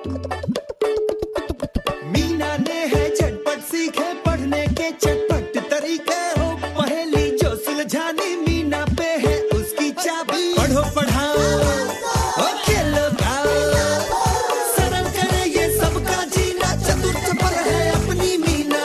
मीना ने है झटपट सीखे पढ़ने के चटपट तरीके हो, पहेली जो सुलझानी मीना पे है उसकी चाबी। पढ़ो पढ़ाओ और खेलो गाओ, सरल करे ये सबका जीना, चतुर चपल है अपनी मीना।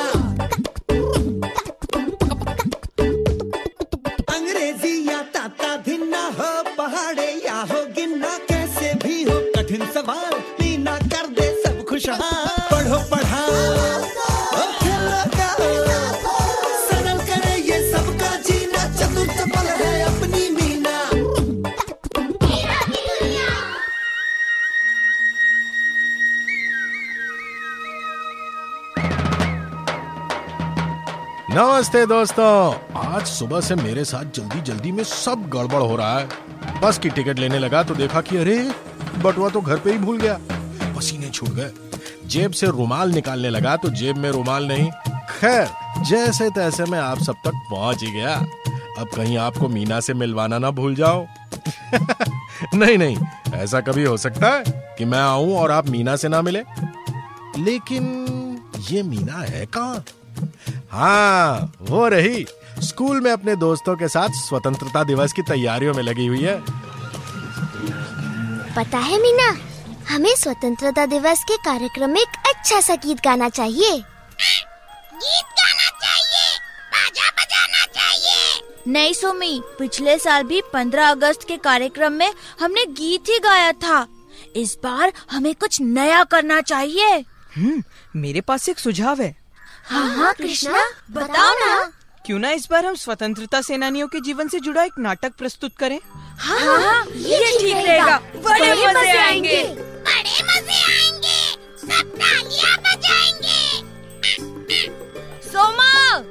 अंग्रेजी या ताता धिन्ना हो, पहाड़े या हो गिनना, कैसे भी हो कठिन सवाल मीना कर दे सब खुशहाल। पढ़ो पढ़ाओ और खेलो गाओ, सरल करे ये सबका जीना, चतुर चपल है अपनी मीना। नमस्ते दोस्तों, आज सुबह से मेरे साथ जल्दी जल्दी में सब गड़बड़ हो रहा है। बस की टिकट लेने लगा तो देखा कि अरे बटुआ तो घर पे ही भूल गया। पसीने छूट गए। जेब से रुमाल निकालने लगा तो जेब में रुमाल नहीं। खैर जैसे तैसे मैं आप सब तक पहुंच ही गया। अब कहीं आपको मीना से मिलवाना ना भूल जाओ। नहीं नहीं, ऐसा कभी हो सकता है कि मैं आऊं और आप मीना से ना मिले? लेकिन ये मीना है कहाँ? हाँ, वो रही स्कूल में अपने दोस्तों के साथ स्वतंत्रता दिवस की तैयारियों में लगी हुई है। पता है मीना, हमें स्वतंत्रता दिवस के कार्यक्रम में एक अच्छा सा गीत गाना चाहिए। गीत गाना चाहिए, बाजा बजाना चाहिए। नहीं सुमी, पिछले साल भी 15 अगस्त के कार्यक्रम में हमने गीत ही गाया था। इस बार हमें कुछ नया करना चाहिए। मेरे पास एक सुझाव है। हाँ कृष्णा, बताओ ना। क्यों ना इस बार हम स्वतंत्रता सेनानियों के जीवन से जुड़ा एक नाटक प्रस्तुत करें? हाँ, ये ठीक रहेगा। बड़े मजे आएंगे। बड़े मजे आएंगे, सब तालियां बजाएंगे। सोमा।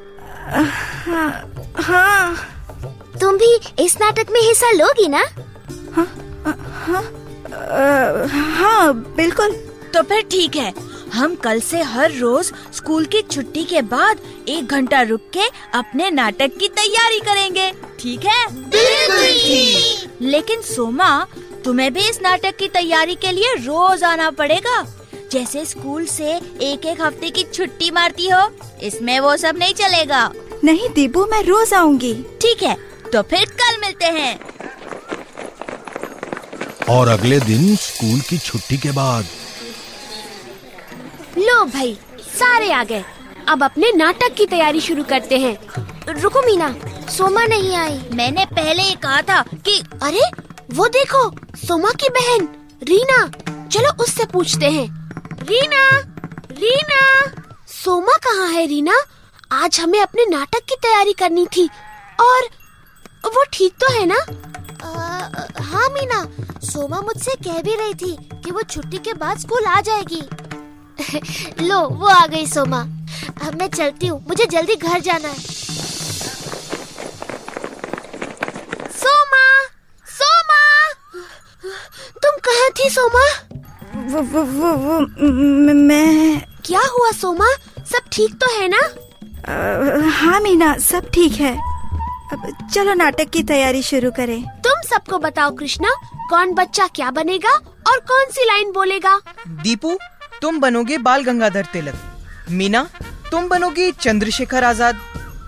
हाँ। तुम भी इस नाटक में हिस्सा लोगी ना? हाँ बिल्कुल। तो फिर ठीक है, हम कल से हर रोज स्कूल की छुट्टी के बाद 1 घंटा रुक के अपने नाटक की तैयारी करेंगे, ठीक है? बिल्कुल। लेकिन सोमा, तुम्हें भी इस नाटक की तैयारी के लिए रोज आना पड़ेगा। जैसे स्कूल से एक हफ्ते की छुट्टी मारती हो, इसमें वो सब नहीं चलेगा। नहीं दीपू, मैं रोज आऊंगी। ठीक है, तो फिर कल मिलते हैं। और अगले दिन स्कूल की छुट्टी के बाद। लो भाई, सारे आ गए। अब अपने नाटक की तैयारी शुरू करते हैं। रुको मीना, सोमा नहीं आई। मैंने पहले ही कहा था कि अरे वो देखो, सोमा की बहन रीना। चलो उससे पूछते हैं। रीना, रीना, सोमा कहाँ है रीना? आज हमें अपने नाटक की तैयारी करनी थी। और वो ठीक तो है ना? हाँ मीना, सोमा मुझसे कह भी रही थी कि वो छुट्टी के बाद स्कूल आ जाएगी। लो वो आ गई सोमा। अब मैं चलती हूँ, मुझे जल्दी घर जाना है। सोमा, सोमा, तुम कहाँ थी सोमा? मैं। क्या हुआ सोमा, सब ठीक तो है ना? हाँ मीना, सब ठीक है। अब चलो नाटक की तैयारी शुरू करें। तुम सबको बताओ कृष्णा, कौन बच्चा क्या बनेगा और कौन सी लाइन बोलेगा? दीपू, तुम बनोगे बाल गंगाधर तिलक। मीना, तुम बनोगी चंद्रशेखर आजाद।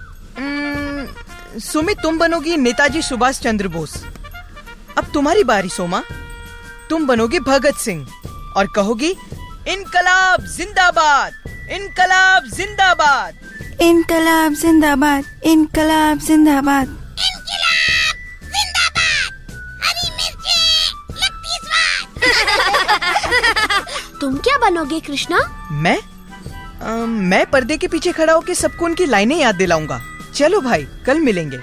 सुमित, तुम बनोगी नेताजी सुभाष चंद्र बोस। अब तुम्हारी बारी सोमा, तुम बनोगी भगत सिंह और कहोगी इनकलाब जिंदाबाद, इनकलाब जिंदाबाद, इनकलाब जिंदाबाद, इनकलाब जिंदाबाद, इनकलाब जिंदाबाद, हरी मिर्चें लगती स्वाद। तुम क्या बनोगे कृष्णा? मैं पर्दे के पीछे खड़ा होकर सबको उनकी लाइनें याद दिलाऊंगा। चलो भाई, कल मिलेंगे।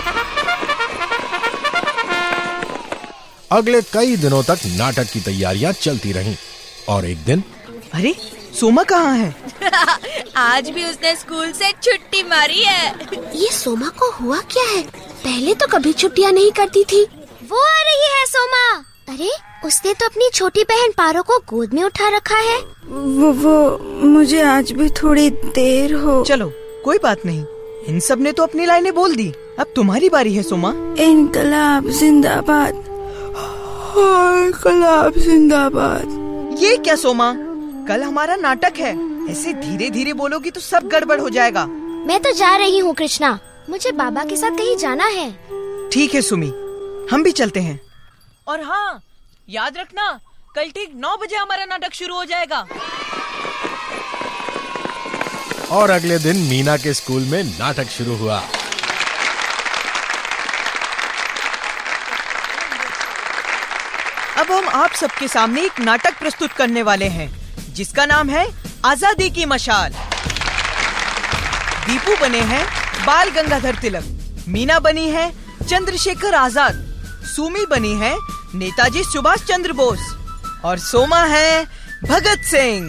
अगले कई दिनों तक नाटक की तैयारियां चलती रहीं और एक दिन। अरे सोमा कहाँ है? आज भी उसने स्कूल से छुट्टी मारी है। ये सोमा को हुआ क्या है? पहले तो कभी छुट्टियां नहीं करती थी। वो आ रही है सोमा। अरे उसने तो अपनी छोटी बहन पारो को गोद में उठा रखा है। वो मुझे आज भी थोड़ी देर हो। चलो कोई बात नहीं, इन सब ने तो अपनी लाइनें बोल दी। अब तुम्हारी बारी है सोमा। इनकलाब जिंदाबाद, इनकलाब जिंदाबाद। ये क्या सोमा, कल हमारा नाटक है, ऐसे धीरे धीरे बोलोगी तो सब गड़बड़ हो जाएगा। मैं तो जा रही हूँ कृष्णा, मुझे बाबा के साथ कहीं जाना है। ठीक है सुमी, हम भी चलते हैं। और हाँ, याद रखना कल ठीक 9 बजे हमारा नाटक शुरू हो जाएगा। और अगले दिन मीना के स्कूल में नाटक शुरू हुआ। अब हम आप सबके सामने एक नाटक प्रस्तुत करने वाले हैं, जिसका नाम है आजादी की मशाल। दीपू बने हैं बाल गंगाधर तिलक, मीना बनी है चंद्रशेखर आजाद, सुमी बनी है नेताजी सुभाष चंद्र बोस और सोमा है भगत सिंह।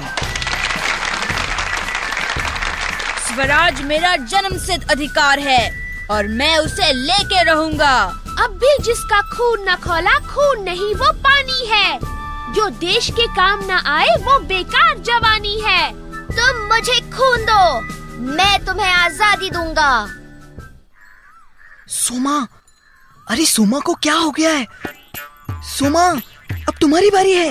स्वराज मेरा जन्मसिद्ध अधिकार है और मैं उसे लेके रहूंगा। अब भी जिसका खून न खौला खून नहीं वो पानी है, जो देश के काम न आए वो बेकार जवानी है। तुम मुझे खून दो, मैं तुम्हें आजादी दूंगा। सोमा, अरे सोमा को क्या हो गया है? सोमा, अब तुम्हारी बारी है।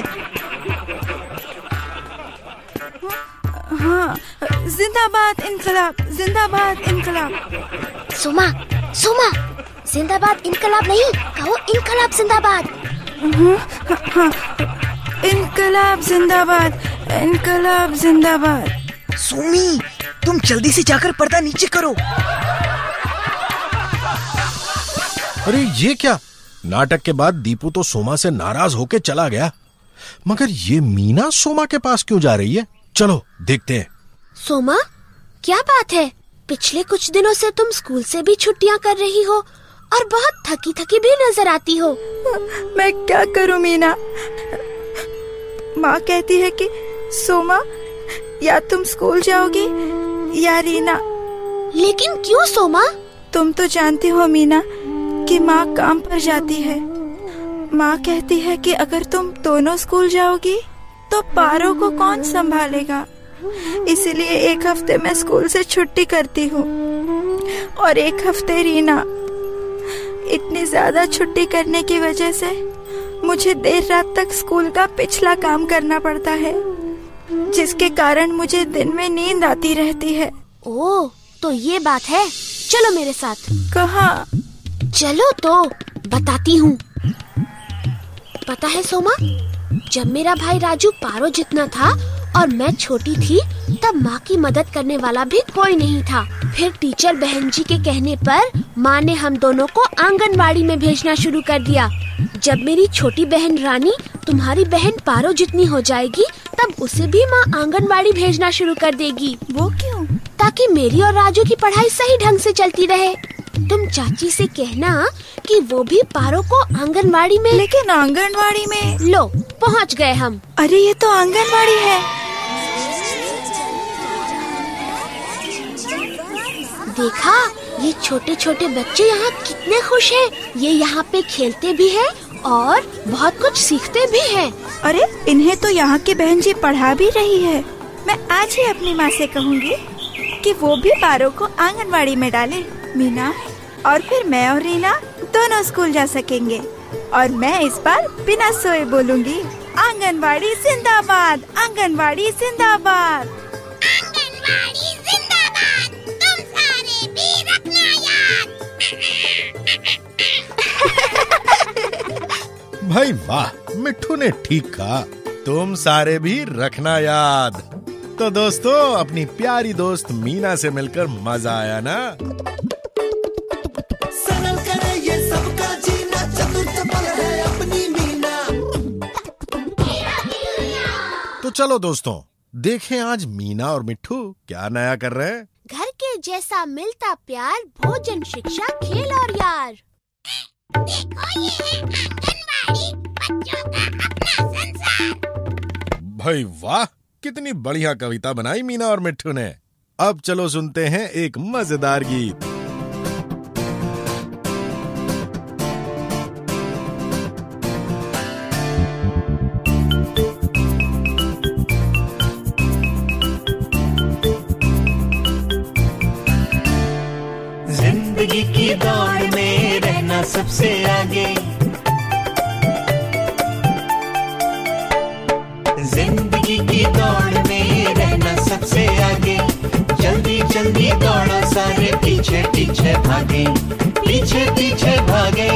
हाँ, जिंदाबाद इनकलाब, जिंदाबाद इनकलाब। सुमा, सुमा, जिंदाबाद इनकलाब नहीं, कहो इनकलाब जिंदाबाद। हाँ, इनकलाब जिंदाबाद, इनकलाब जिंदाबाद। सुमी, तुम जल्दी से जाकर पर्दा नीचे करो। अरे ये क्या, नाटक के बाद दीपू तो सोमा से नाराज होके चला गया, मगर ये मीना सोमा के पास क्यों जा रही है? चलो देखते हैं। सोमा, क्या बात है? पिछले कुछ दिनों से तुम स्कूल से भी छुट्टियां कर रही हो और बहुत थकी थकी भी नजर आती हो। मैं क्या करूं मीना, माँ कहती है कि सोमा या तुम स्कूल जाओगी या रीना। लेकिन क्यों सोमा? तुम तो जानती हो मीना कि माँ काम पर जाती है। माँ कहती है कि अगर तुम दोनों स्कूल जाओगी तो पारो को कौन संभालेगा, इसलिए एक हफ्ते मैं स्कूल से छुट्टी करती हूँ और एक हफ्ते रीना। इतनी ज्यादा छुट्टी करने की वजह से मुझे देर रात तक स्कूल का पिछला काम करना पड़ता है, जिसके कारण मुझे दिन में नींद आती रहती है। ओह, तो ये बात है। चलो मेरे साथ। कहाँ? चलो तो बताती हूँ। पता है सोमा, जब मेरा भाई राजू पारो जितना था और मैं छोटी थी, तब माँ की मदद करने वाला भी कोई नहीं था। फिर टीचर बहन जी के कहने पर माँ ने हम दोनों को आंगनवाड़ी में भेजना शुरू कर दिया। जब मेरी छोटी बहन रानी तुम्हारी बहन पारो जितनी हो जाएगी, तब उसे भी माँ आंगनवाड़ी भेजना शुरू कर देगी। वो क्यों? ताकि मेरी और राजू की पढ़ाई सही ढंग से चलती रहे। तुम चाची से कहना कि वो भी पारो को आंगनवाड़ी में। लेकिन आंगनवाड़ी में? लो, पहुँच गए हम। अरे ये तो आंगनवाड़ी है। देखा, ये छोटे छोटे बच्चे यहाँ कितने खुश हैं। ये यहाँ पे खेलते भी हैं और बहुत कुछ सीखते भी हैं। अरे इन्हें तो यहाँ की बहन जी पढ़ा भी रही है। मैं आज ही अपनी माँ से कहूँगी कि वो भी पारो को आंगनवाड़ी में डाले। मीना, और फिर मैं और रीना दोनों स्कूल जा सकेंगे। और मैं इस बार बिना सोए बोलूँगी, आंगनवाड़ी जिंदाबाद, आंगनवाड़ी जिंदाबाद। आंगनवाड़ी जिंदाबाद, तुम सारे भी रखना याद। भाई वाह, मिट्ठू ने ठीक कहा, तुम सारे भी रखना याद। तो दोस्तों, अपनी प्यारी दोस्त मीना से मिलकर मजा आया ना? सरल करे ये सबका जीना, चतुर चपल है अपनी मीना। तो चलो दोस्तों, देखें आज मीना और मिट्ठू क्या नया कर रहे हैं। घर के जैसा मिलता प्यार, भोजन, शिक्षा, खेल और यार। देखो ये है आंगनवाड़ी, बच्चों का अपना संसार। भाई वाह, कितनी बढ़िया कविता बनाई मीना और मिट्ठू ने। अब चलो सुनते हैं एक मजेदार गीत। जिंदगी की दौड़ में रहना सबसे आगे, जिंदगी की दौड़ में रहना सबसे आगे, जल्दी जल्दी दौड़ो सारे, पीछे पीछे भागे, पीछे पीछे भागे।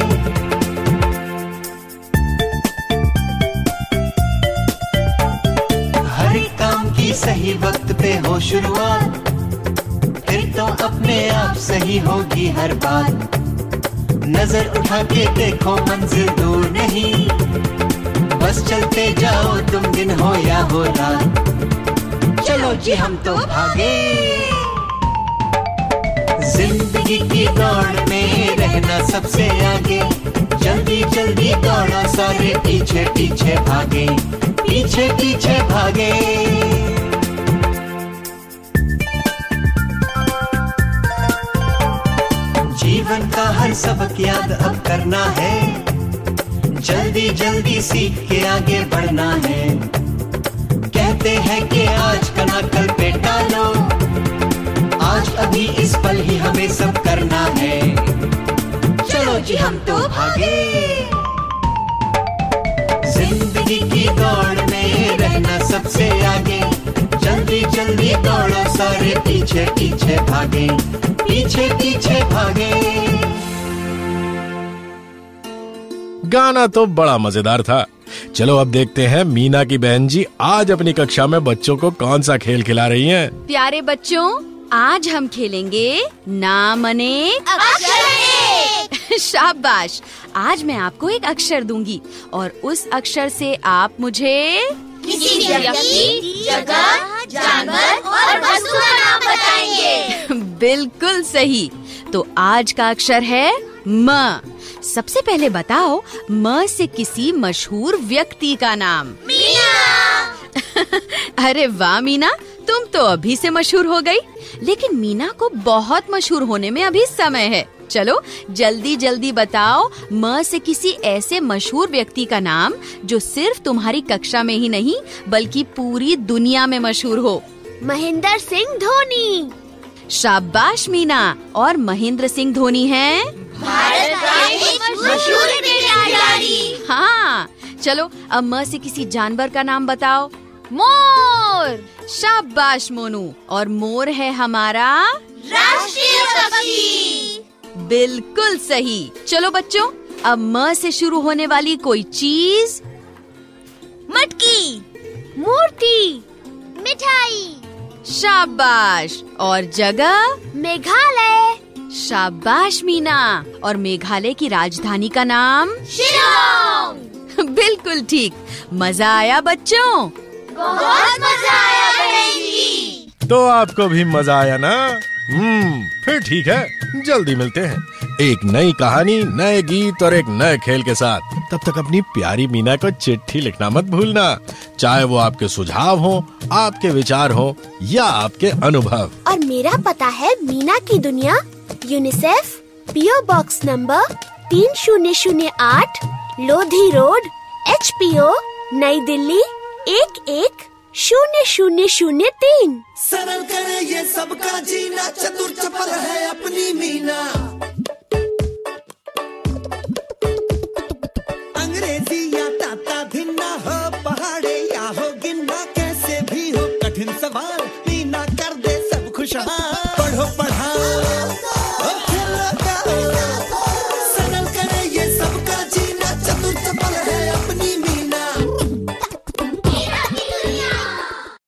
हर एक काम की सही वक्त पे हो शुरुआत, फिर तो अपने आप सही होगी हर बात। नजर उठा के देखो मंजिल दूर नहीं, बस चलते जाओ तुम दिन हो या हो रात। चलो जी हम तो भागे, जिंदगी की दौड़ में रहना सबसे आगे, जल्दी जल्दी दौड़ो सारे, पीछे पीछे भागे, पीछे पीछे भागे। जीवन का हर सबक याद अब करना है, जल्दी जल्दी सीख के आगे बढ़ना है। कहते हैं कि आज का ना कल पे टालो, आज अभी इस पल ही हमें सब करना है। चलो जी हम तो भागे, जिंदगी की दौड़ में रहना सबसे आगे, जल्दी जल्दी दौड़ो सारे, पीछे पीछे भागे, पीछे पीछे भागे। गाना तो बड़ा मजेदार था। चलो अब देखते हैं मीना की बहन जी आज अपनी कक्षा में बच्चों को कौन सा खेल खिला रही हैं। प्यारे बच्चों, आज हम खेलेंगे नाम अनेक अक्षर। शाबाश। आज मैं आपको एक अक्षर दूंगी और उस अक्षर से आप मुझे किसी व्यक्ति, जगह, जानवर और वस्तु का नाम बताएंगे। बिल्कुल सही। तो आज का अक्षर है म। सबसे पहले बताओ म से किसी मशहूर व्यक्ति का नाम। मीना। अरे वाह मीना, तुम तो अभी से मशहूर हो गई। लेकिन मीना को बहुत मशहूर होने में अभी समय है। चलो जल्दी जल्दी बताओ म से किसी ऐसे मशहूर व्यक्ति का नाम जो सिर्फ तुम्हारी कक्षा में ही नहीं बल्कि पूरी दुनिया में मशहूर हो। महेंद्र सिंह धोनी। शाबाश मीना। और महेंद्र सिंह धोनी हैं भारत का एक मशहूर खिलाड़ी। हाँ। चलो अब म से किसी जानवर का नाम बताओ। मोर। शाबाश मोनू। और मोर है हमारा राष्ट्रीय पक्षी। बिल्कुल सही। चलो बच्चों, अब म से शुरू होने वाली कोई चीज। मटकी। मूर्ति। मिठाई। शाबाश। और जगह। मेघालय। शाबाश मीना। और मेघालय की राजधानी का नाम शिलांग। बिल्कुल ठीक। मजा आया बच्चों? बहुत मजा आया बहन जी। तो आपको भी मजा आया ना? फिर ठीक है, जल्दी मिलते हैं एक नई कहानी, नए गीत और एक नए खेल के साथ। तब तक अपनी प्यारी मीना को चिट्ठी लिखना मत भूलना, चाहे वो आपके सुझाव हो, आपके विचार हो या आपके अनुभव। और मेरा पता है मीना की दुनिया, UNICEF, PO box number 3008, Lodhi road, HPO, Nai Delhi 11003। सरल करे ये सबका जीना, चतुर चपल है अपनी मीना।